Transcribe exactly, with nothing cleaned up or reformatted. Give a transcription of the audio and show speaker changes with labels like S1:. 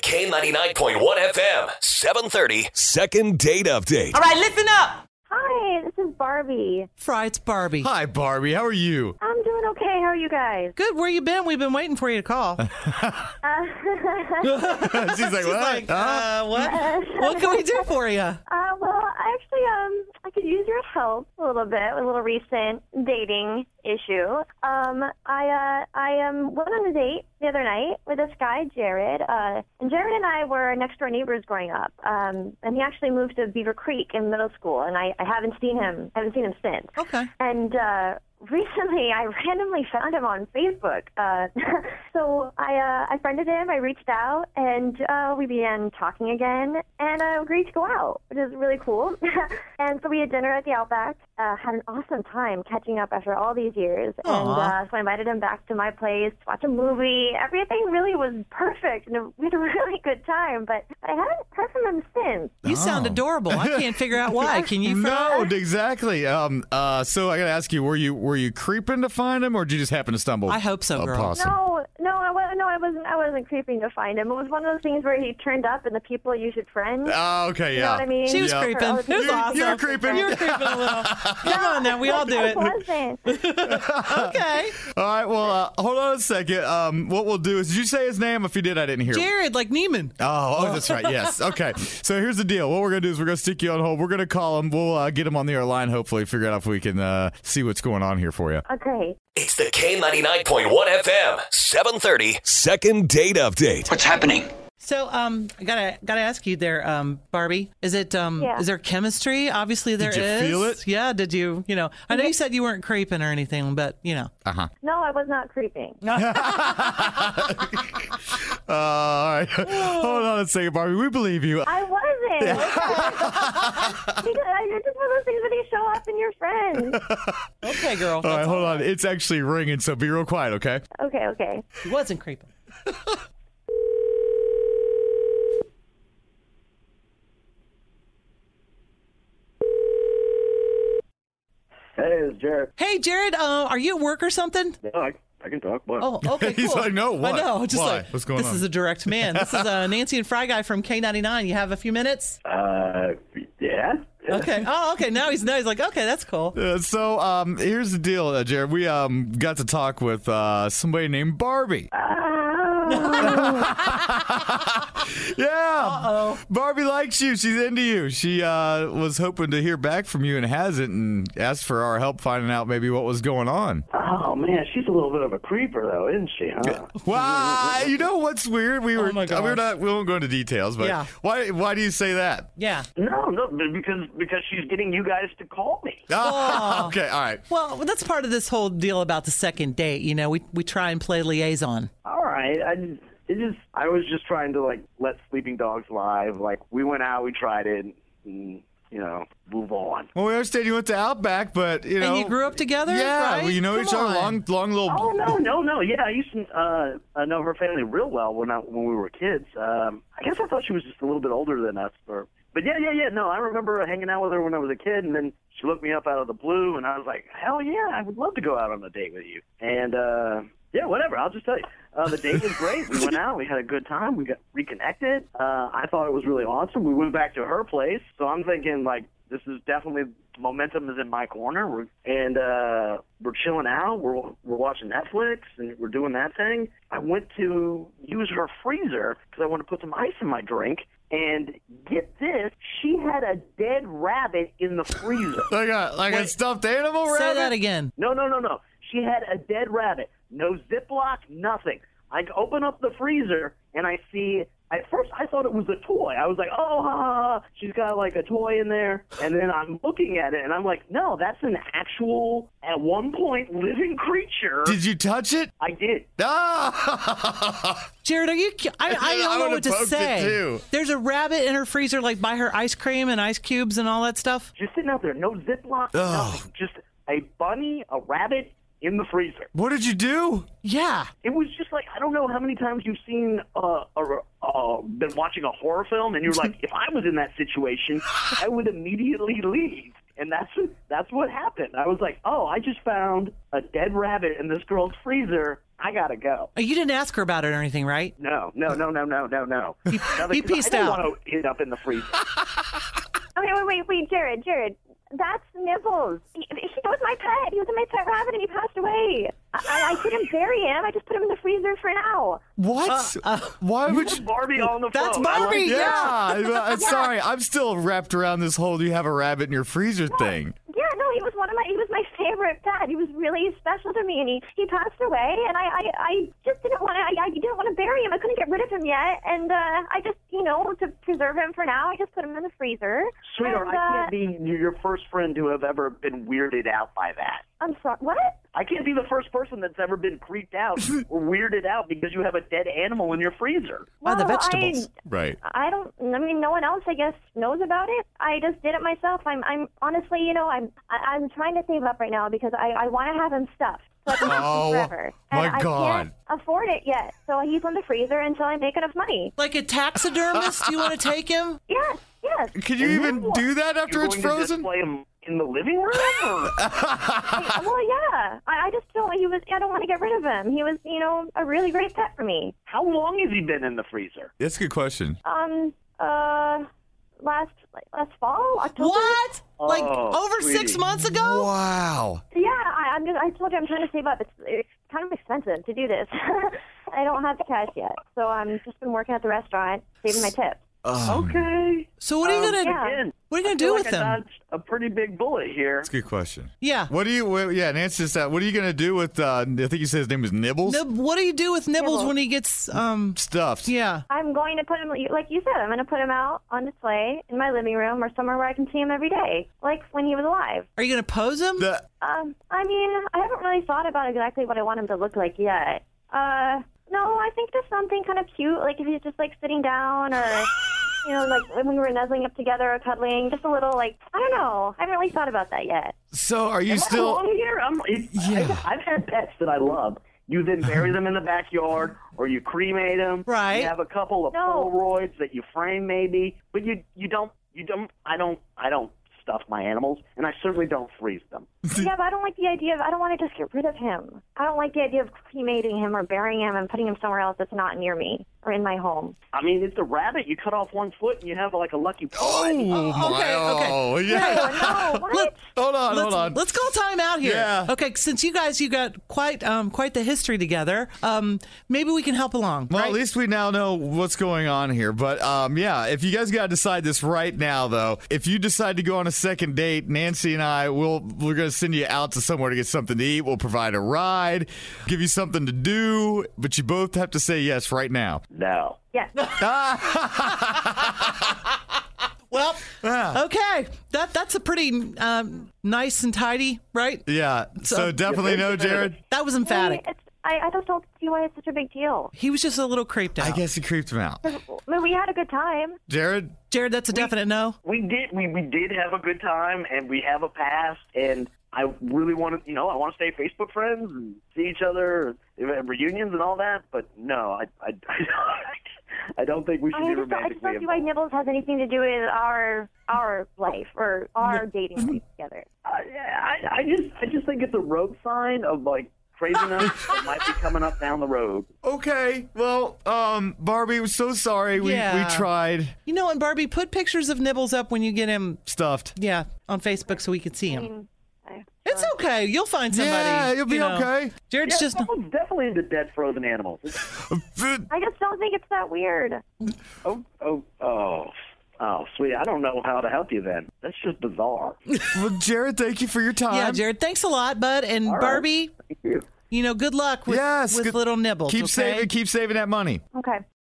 S1: K ninety-nine point one F M, seven thirty. Second date update.
S2: All right, listen up.
S3: Hi, this is Barbie.
S2: Fry, it's Barbie.
S4: Hi, Barbie. How are you?
S3: I'm doing okay. How are you guys?
S2: Good. Where you been? We've been waiting for you to call.
S3: Uh,
S4: She's like,
S2: She's
S4: what?
S2: like,
S4: Huh?
S2: uh, what? What can we do for you?
S3: uh, well, I actually, um, I could use your help a little bit with a little recent dating issue. Um, I, uh, I um, went on a date the other night with this guy, Jared. Uh, and Jared and I were next door neighbors growing up. Um, and he actually moved to Beaver Creek in middle school, and I, I haven't seen him. haven't seen him since.
S2: Okay.
S3: And uh, recently, I randomly found him on Facebook. Uh, so I, uh, I friended him. I reached out, and uh, we began talking again, and uh, agreed to go out, which is really cool. And so we had dinner at the Outback. Uh, had an awesome time catching up after all these years. And uh, so I invited him back to my place to watch a movie. Everything really was perfect, and we had a really good time. But I haven't heard from him since.
S2: You sound
S4: Oh.
S2: adorable. I can't figure out why. Can you?
S4: No, exactly. Um. Uh. So I gotta ask you: Were you were you creeping to find him, or did you just happen to stumble?
S2: I hope so, girl.
S4: upon him?
S3: No, no, I wasn't. No, I wasn't. I wasn't creeping to find him. It was one of those things where he turned up, and the people you should friend.
S4: Oh, okay,
S3: You know
S4: yeah.
S3: what I mean?
S2: She was
S4: Yeah.
S2: creeping. It was
S4: You-
S2: awesome.
S4: you were creeping.
S2: You were creeping a little. Come on now, we all do
S3: I
S2: it.
S3: wasn't.
S2: Okay.
S4: All right. Well, uh, hold on a second. Um. What we'll do is, did you say his name? If you did, I didn't hear.
S2: Jared, like Neiman.
S4: Oh, oh, that's right. Yes. Okay. So here's the deal. What we're gonna do is we're gonna stick you on hold. We're gonna call him. We'll uh, get him on the other line. Hopefully, figure out if we can uh, see what's going on here for you.
S3: Okay.
S1: It's the K ninety-nine point one F M, seven thirty. Second date update.
S5: What's happening?
S2: So, um, I gotta gotta ask you there, um, Barbie. Is it um,
S3: Yeah.
S2: is there chemistry? Obviously, there is.
S4: Did you feel it?
S2: Yeah. Did you? You know, I know you said you weren't creeping or anything, but you know.
S4: Uh huh.
S3: No, I was not creeping.
S4: Uh, all right. Hold on a second, Barbie. We believe you.
S3: I wasn't. Because I just one of those things where they show up in your friends.
S2: Okay, girl.
S4: All right. Hold on. It's actually ringing, so be real quiet, okay?
S3: Okay, okay.
S2: He wasn't creeping.
S6: Hey, it's Jared.
S2: Hey, Jared. Uh, are you at work or something?
S6: No, I, I can talk. What?
S2: Oh, okay, cool.
S4: He's like, no, what?
S2: I know. Just
S4: Why?
S2: like,
S4: What's going
S2: this
S4: on?
S2: is a direct man. This is uh, Nancy and Fry Guy from K ninety-nine. You have a few minutes?
S6: Uh, yeah.
S2: Okay. Oh, okay. Now he's, now he's like, okay, that's cool.
S4: Uh, so um, here's the deal, uh, Jared. We um got to talk with uh, somebody named Barbie. Yeah.
S2: Uh-oh.
S4: Barbie likes you. She's into you. She uh, was hoping to hear back from you and hasn't, and asked for our help finding out maybe what was going on.
S6: Oh man, she's a little bit of a creeper, though, isn't she? Huh?
S4: Wow. You know what's weird? We were
S2: Oh my
S4: we were
S2: gosh.
S4: not we won't go into details, but
S2: Yeah.
S4: why why do you say that?
S2: Yeah.
S6: No, no, because because she's getting you guys to call me.
S4: Oh, okay. All right.
S2: Well, that's part of this whole deal about the second date. You know, we we try and play liaison.
S6: All right, I just, it just I was just trying to like let sleeping dogs live. Like we went out, we tried it, and you know, move on.
S4: Well, we understand you went to Outback, but you know,
S2: And you grew up together,
S4: Yeah,
S2: right?
S4: well, you know
S2: Come
S4: each other
S2: on.
S4: long, long little.
S6: Oh no, no, no. Yeah, I used to uh, uh, know her family real well when I, when we were kids. Um, I guess I thought she was just a little bit older than us, or but yeah, yeah, yeah. No, I remember hanging out with her when I was a kid, and then she looked me up out of the blue, and I was like, hell yeah, I would love to go out on a date with you. And uh, yeah, whatever. I'll just tell you, uh, the date was great. We went out, we had a good time, we got reconnected. Uh, I thought it was really awesome. We went back to her place, so I'm thinking like, this is definitely momentum is in my corner, we're, and uh, we're chilling out. We're we're watching Netflix and we're doing that thing. I went to use her freezer because I want to put some ice in my drink. And get this, she had a dead rabbit in the freezer.
S4: Like a like a
S6: Wait.
S4: stuffed animal rabbit.
S2: Say that again.
S6: No, no, no, no. She had a dead rabbit. No Ziploc, nothing. I open up the freezer and I see. At first, I thought it was a toy. I was like, oh, ha, ha, ha. She's got like a toy in there. And then I'm looking at it, and I'm like, no, that's an actual, at one point, living creature.
S4: Did you touch it?
S6: I did.
S4: Ah!
S2: Jared, are you? cu- I, I
S4: I
S2: don't know
S4: would've
S2: what to
S4: poked it,
S2: say.
S4: too.
S2: There's a rabbit in her freezer, like by her ice cream and ice cubes and all that stuff.
S6: Just sitting out there, no Ziploc,
S4: Oh.
S6: nothing. Just a bunny, a rabbit in the freezer.
S4: What did you do?
S2: Yeah.
S6: It was just like, I don't know how many times you've seen, uh, a, uh, been watching a horror film, and you're like, if I was in that situation, I would immediately leave. And that's what, that's what happened. I was like, oh, I just found a dead rabbit in this girl's freezer. I gotta go.
S2: You didn't ask her about it or anything, right?
S6: No, no, no, no, no, no, no.
S2: He,
S6: Nothing,
S2: he
S6: 'cause
S2: pieced
S6: I don't
S2: out.
S6: want to end up in the freezer.
S3: Okay, wait, wait, wait, Jared, Jared. That's Nibbles. He, he was my pet. He was my pet rabbit, and he passed away. I, I, I didn't bury him. I just put him in the freezer for now.
S4: What?
S2: Uh, uh,
S4: Why would you?
S6: Barbie on the
S2: That's
S6: phone. I
S2: Barbie,
S6: like
S2: yeah.
S4: Yeah, I'm sorry. I'm still wrapped around this whole you have a rabbit in your freezer thing.
S3: Yeah, no, he was one of my. He was my favorite pet. He was really special to me, and he, he passed away. And I, I, I just didn't want to. I, I didn't want to bury him. I couldn't get rid of him yet, and uh, I just, you know, to preserve him for now, I just put him in the freezer.
S6: Sweetheart,
S3: and, uh,
S6: I can't be your first friend to have ever been weirded out by that.
S3: I'm sorry. What?
S6: I can't be the first person that's ever been creeped out or weirded out because you have a dead animal in your freezer.
S2: By the
S3: Well,
S2: vegetables.
S4: Right.
S3: I, I don't. I mean, no one else, I guess, knows about it. I just did it myself. I'm. I'm honestly, you know, I'm. I, I'm trying to save up right now because I, I want to have him stuffed so I can have
S4: Oh,
S3: him forever.
S4: my
S3: and I
S4: God.
S3: can't afford it yet, so he's in the freezer until I make enough money.
S2: Like a taxidermist? Do you want to take him?
S3: Yes. Yes.
S4: Can you even do that after
S6: You're
S4: it's
S6: going
S4: frozen?
S6: to display him in the living room? Or?
S3: I- well, yeah. I, I just don't. He was. I don't want to get rid of him. He was, you know, a really great pet for me.
S6: How long has he been in the freezer?
S4: That's a good question.
S3: Um. Uh. Last last fall, October.
S2: What? Like
S6: Oh,
S2: over six
S6: sweetie.
S2: months ago?
S4: Wow.
S3: Yeah, I, I'm just. I told you I'm trying to save up. It's it's kind of expensive to do this. I don't have the cash yet, so I'm just been working at the restaurant, saving my tips.
S4: Um,
S6: Okay.
S2: So what are you
S6: Um,
S2: gonna
S3: yeah.
S6: Again,
S2: what are you gonna
S6: I
S2: do
S6: feel
S2: with
S6: like I
S2: them?
S6: dodged a pretty big bullet here.
S4: That's a good question.
S2: Yeah.
S4: What do you? What, yeah, Nancy just that. What are you gonna do with? Uh, I think you said his name was Nibbles.
S2: Nib- what do you do with Nibbles
S3: Nibbles.
S2: when he gets um
S4: Stuffed.
S2: yeah.
S3: I'm going to put him, like you said, I'm going to put him out on display in my living room or somewhere where I can see him every day, like when he was alive.
S2: Are you gonna pose him?
S4: The-
S3: Um, I mean, I haven't really thought about exactly what I want him to look like yet. Uh, no, I think just something kind of cute, like if he's just like sitting down or, you know, like when we were nuzzling up together or cuddling, just a little like, I don't know. I haven't really thought about that yet.
S4: So are you
S6: Am I
S4: still?
S6: alone here? I'm, it,
S4: Yeah.
S6: I, I've had pets that I love. You then bury them in the backyard, or you cremate them.
S2: Right.
S6: You have a couple of
S3: No.
S6: Polaroids that you frame, maybe, but you you don't you don't I don't I don't stuff my animals, and I certainly don't freeze them.
S3: Yeah, but I don't like the idea of, I don't want to just get rid of him. I don't like the idea of cremating him or burying him and putting him somewhere else that's not near me or in my home.
S6: I mean, it's a rabbit. You cut off one foot, and you have like a lucky pie.
S4: Oh, my!
S2: okay, okay.
S4: Oh, yeah.
S3: No, what?
S2: Let-
S4: Hold on,
S2: let's,
S4: hold on.
S2: let's call time out here.
S4: Yeah.
S2: Okay, since you guys you got quite um quite the history together, um maybe we can help along.
S4: Well,
S2: right?
S4: at least we now know what's going on here. But um, yeah, if you guys got to decide this right now, though, if you decide to go on a second date, Nancy and I will we're going to send you out to somewhere to get something to eat. We'll provide a ride, give you something to do, but you both have to say yes right now.
S6: No.
S3: Yes.
S2: Well,
S4: Yeah.
S2: okay, that that's a pretty um, nice and tidy, right?
S4: Yeah. So definitely no, Jared.
S2: That was emphatic.
S3: It's, I, I just don't see why it's such a big deal.
S2: He was just a little creeped out.
S4: I guess he creeped him out.
S3: I mean, we had a good time.
S4: Jared.
S2: Jared, that's a definite no.
S6: We did we, we did have a good time, and we have a past, and I really want to, you know, I want to stay Facebook friends and see each other at reunions and all that, but no, I I, I, I don't think we should
S3: I
S6: be
S3: just, I just
S6: romantically
S3: don't see why
S6: involved.
S3: Nibbles has anything to do with our our life or our dating life together.
S6: I, I, I just I just think it's a road sign of like craziness that might be coming up down the road.
S4: Okay. Well, um, Barbie, we're so sorry. We
S2: Yeah.
S4: we tried.
S2: You know, and Barbie, put pictures of Nibbles up when you get him,
S4: Stuffed.
S2: yeah, on Facebook so we can see
S3: I
S2: him.
S3: mean, I,
S2: It's okay. You'll find somebody.
S4: Yeah, you'll be
S2: you know.
S4: okay.
S2: Jared's
S6: Yeah,
S2: just
S6: someone's definitely into dead frozen animals. It's-
S3: I just don't think it's that weird.
S6: oh oh oh. Oh, sweet. I don't know how to help you then. That's just bizarre.
S4: Well, Jared, thank you for your time.
S2: yeah, Jared. Thanks a lot, bud. And
S6: All right.
S2: Barbie,
S6: Thank you.
S2: you know, good luck with
S4: Yes,
S2: with
S4: good-
S2: little Nibbles.
S4: Keep
S2: okay?
S4: saving, keep saving that money.
S3: Okay.